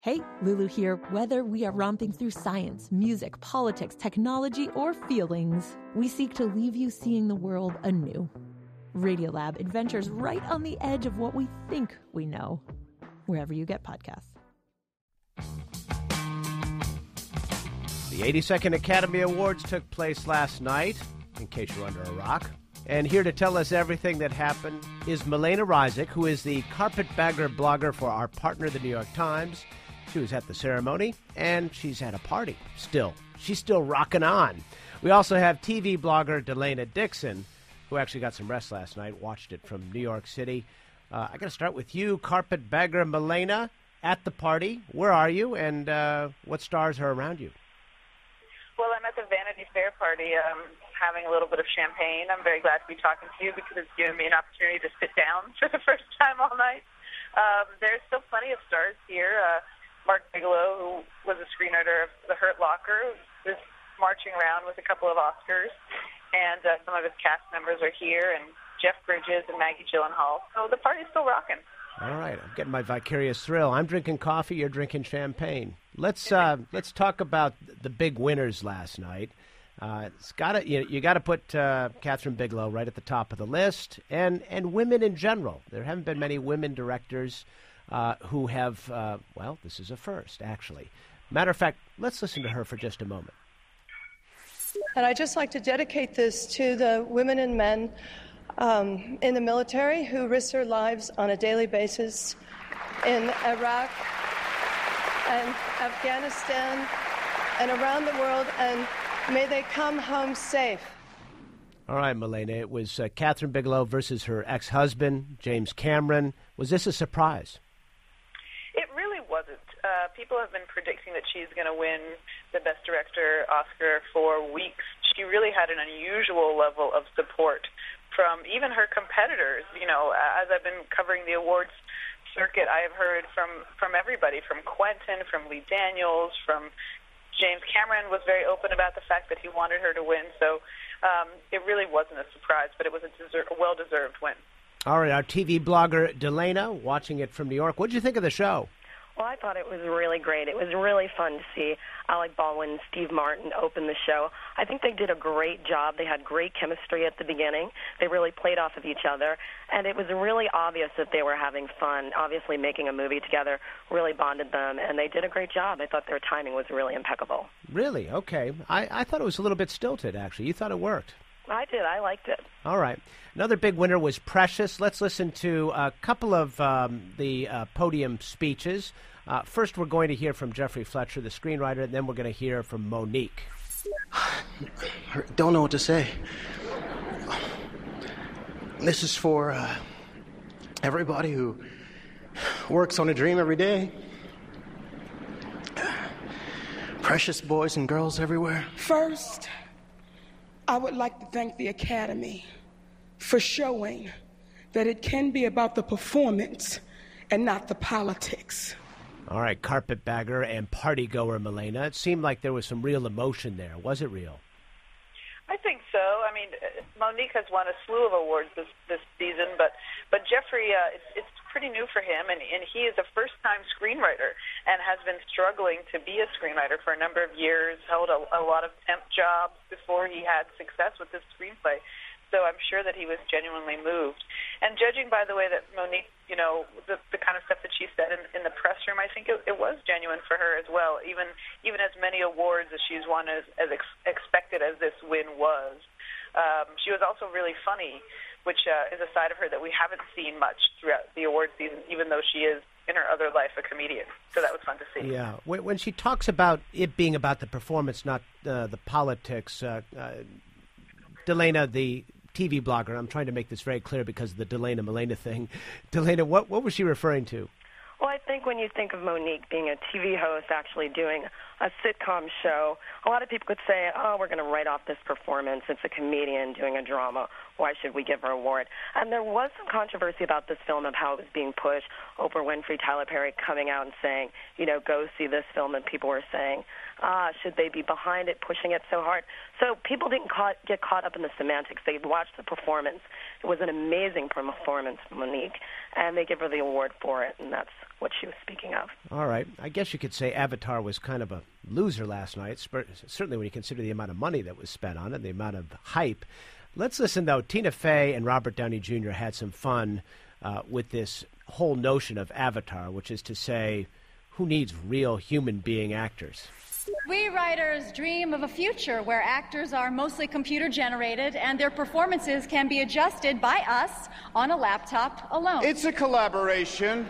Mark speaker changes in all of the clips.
Speaker 1: Hey, Lulu here. Whether we are romping through science, music, politics, technology, or feelings, we seek to leave you seeing the world anew. Radiolab adventures right on the edge of what we think we know, wherever you get podcasts.
Speaker 2: The 82nd Academy Awards took place last night, in case you're under a rock. And here to tell us everything that happened is Milena Rysick, who is the carpetbagger blogger for our partner, the New York Times. She was at the ceremony, and she's at a party still. She's still rocking on. We also have TV blogger Delana Dixon, who actually got some rest last night, watched it from New York City. I got to start with you, carpetbagger Milena, at the party. Where are you, and what stars are around you?
Speaker 3: Well, I'm at the Vanity Fair party, having a little bit of champagne. I'm very glad to be talking to you because it's given me an opportunity to sit down for the first time all night. There's still plenty of stars here. Mark Bigelow, who was a screenwriter of The Hurt Locker, is marching around with a couple of Oscars, and some of his cast members are here, and Jeff Bridges and Maggie Gyllenhaal. So the party's still rocking. All
Speaker 2: right, I'm getting my vicarious thrill. I'm drinking coffee, you're drinking champagne. Let's talk about the big winners last night. You got to put Kathryn Bigelow right at the top of the list, and women in general. There haven't been many women directors who have, this is a first, actually. Matter of fact, let's listen to her for just a moment.
Speaker 4: And I'd just like to dedicate this to the women and men in the military who risk their lives on a daily basis in Iraq and Afghanistan and around the world, and may they come home safe.
Speaker 2: All right, Milena, it was Kathryn Bigelow versus her ex-husband, James Cameron. Was this a surprise?
Speaker 3: It really wasn't. People have been predicting that she's going to win the Best Director Oscar for weeks. She really had an unusual level of support from even her competitors. You know, as I've been covering the awards circuit, I have heard from everybody, from Quentin, from Lee Daniels, from James Cameron was very open about the fact that he wanted her to win. So it really wasn't a surprise, but it was a well-deserved win.
Speaker 2: All right, our TV blogger, Delana, watching it from New York. What did you think of the show?
Speaker 5: Well, I thought it was really great. It was really fun to see Alec Baldwin and Steve Martin open the show. I think they did a great job. They had great chemistry at the beginning. They really played off of each other, and it was really obvious that they were having fun. Obviously, making a movie together really bonded them, and they did a great job. I thought their timing was really impeccable.
Speaker 2: Really? Okay. I thought it was a little bit stilted, actually. You thought it worked.
Speaker 5: I did. I liked it.
Speaker 2: All right. Another big winner was Precious. Let's listen to a couple of the podium speeches. First, we're going to hear from Jeffrey Fletcher, the screenwriter, and then we're going to hear from Monique.
Speaker 6: Don't know what to say. This is for everybody who works on a dream every day. Precious boys and girls everywhere.
Speaker 7: First, I would like to thank the Academy for showing that it can be about the performance and not the politics.
Speaker 2: All right, carpetbagger and partygoer Milena. It seemed like there was some real emotion there. Was it real?
Speaker 3: I think so. I mean, Monique has won a slew of awards this season, but Jeffrey, it's pretty new for him, and he is a first-time screenwriter and has been struggling to be a screenwriter for a number of years, held a lot of temp jobs before he had success with this screenplay. So I'm sure that he was genuinely moved. And judging by the way that Monique, you know, the kind of stuff that she said in the press room, I think it was genuine for her as well, even as many awards as she's won as expected as this win was. She was also really funny, which is a side of her that we haven't seen much throughout the award season, even though she is, in her other life, a comedian. So that was fun to see.
Speaker 2: Yeah. When she talks about it being about the performance, not the politics, Delana, the TV blogger, I'm trying to make this very clear because of the Delana Milena thing. Delana, what was she referring to?
Speaker 5: Well, I think when you think of Monique being a TV host actually doing a sitcom show, a lot of people could say, oh, we're going to write off this performance. It's a comedian doing a drama. why should we give her an award? And there was some controversy about this film of how it was being pushed. Oprah Winfrey, Tyler Perry coming out and saying, go see this film, and people were saying, should they be behind it, pushing it so hard? So people didn't get caught up in the semantics. They watched the performance. It was an amazing performance, Monique, and they give her the award for it, and that's what she was speaking of.
Speaker 2: All right. I guess you could say Avatar was kind of a loser last night, certainly when you consider the amount of money that was spent on it, the amount of hype. Let's listen, though. Tina Fey and Robert Downey Jr. had some fun with this whole notion of Avatar, which is to say, who needs real human being actors?
Speaker 8: We writers dream of a future where actors are mostly computer-generated and their performances can be adjusted by us on a laptop alone.
Speaker 9: It's a collaboration.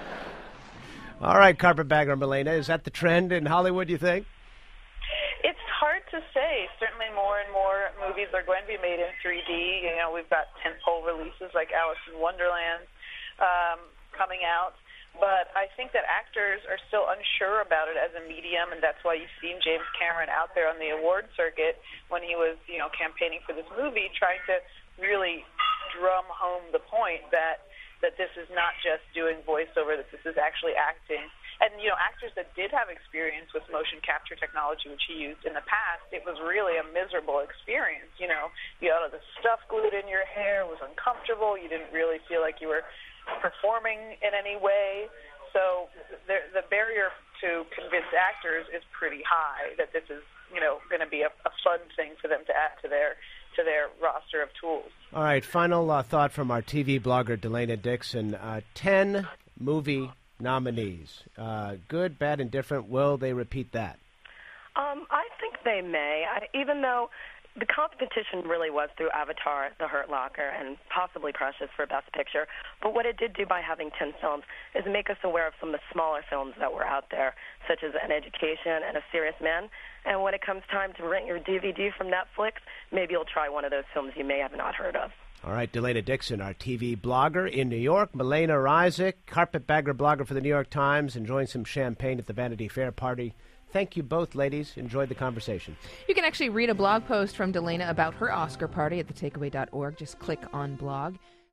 Speaker 2: All right, Carpetbagger Milena, is that the trend in Hollywood, you think?
Speaker 3: It's hard to say. Certainly more and more movies are going to be made in 3D. We've got tentpole releases like Alice in Wonderland coming out. But I think that actors are still unsure about it as a medium, and that's why you've seen James Cameron out there on the award circuit when he was, campaigning for this movie, trying to really drum home the point that this is not just doing voiceover, that this is actually acting. And, actors that did have experience with motion capture technology, which he used in the past, it was really a miserable experience. You had all the stuff glued in your hair, it was uncomfortable, you didn't really feel like you were performing in any way. So the barrier to convince actors is pretty high that this is, going to be a fun thing for them to add to their roster of tools.
Speaker 2: All right, final thought from our TV blogger, Delana Dixon. 10 movie nominees. Good, bad, and different. Will they repeat that?
Speaker 5: I think they may, even though the competition really was through Avatar, The Hurt Locker, and possibly Precious for Best Picture. But what it did do by having 10 films is make us aware of some of the smaller films that were out there, such as An Education and A Serious Man. And when it comes time to rent your DVD from Netflix, maybe you'll try one of those films you may have not heard of.
Speaker 2: All right, Delana Dixon, our TV blogger in New York. Milena Rysick, carpetbagger blogger for the New York Times, enjoying some champagne at the Vanity Fair party. Thank you both, ladies. Enjoyed the conversation.
Speaker 10: You can actually read a blog post from Delana about her Oscar party at thetakeaway.org. Just click on blog.